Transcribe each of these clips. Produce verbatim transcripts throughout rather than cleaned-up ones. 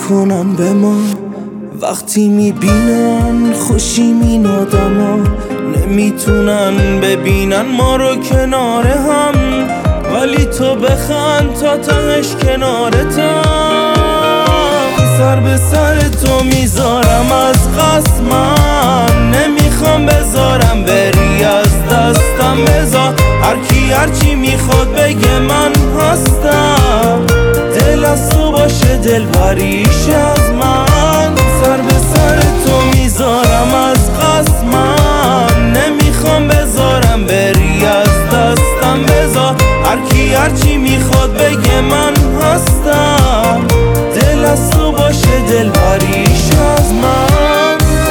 میکنن به ما وقتی میبینن خوشیم این آدما، نمیتونن ببینن ما رو کنار هم، ولی تو بخند تا تهش کنارتم. سر به سر تو میذارم از قسمم، نمیخوام بذارم بری از دستم. بذار هر کی هرچی میخواد بگه من هستم، دل از تو باشه دل بریش از من. سر به سر تو میذارم از قسمم، نمیخوام بذارم بری از دستم. بذار هر کی هرچی میخواد بگه من هستم، دل از تو باشه دل بریش از من.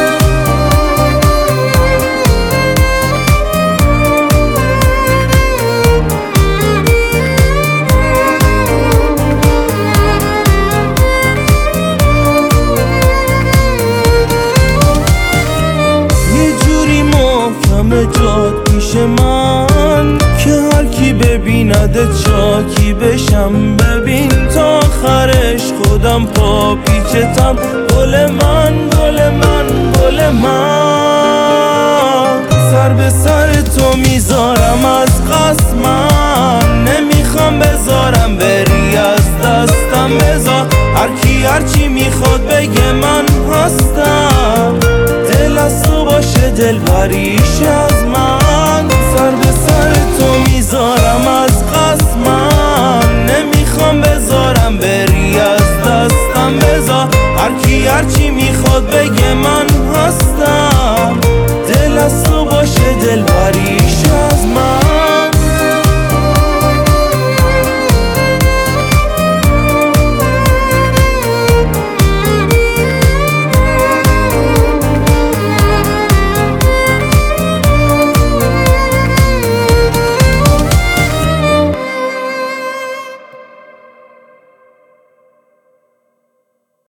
جاد پیش من که هر کی ببینده چاکی بشم. ببین تا آخرش خودم پا پیچتم. گل من گل من گل من، سر به سر تو میذارم از قسمم، نمیخوام بذارم بری از دستم. بذار هر کی هرچی میخواد بگه من هستم، دل از تو باشه دل بریش از من. سر به سر تو میذارم از قسمم، نمیخوام بذارم بری از دستم. بذار هر کی هرچی میخواد بگه من هستم،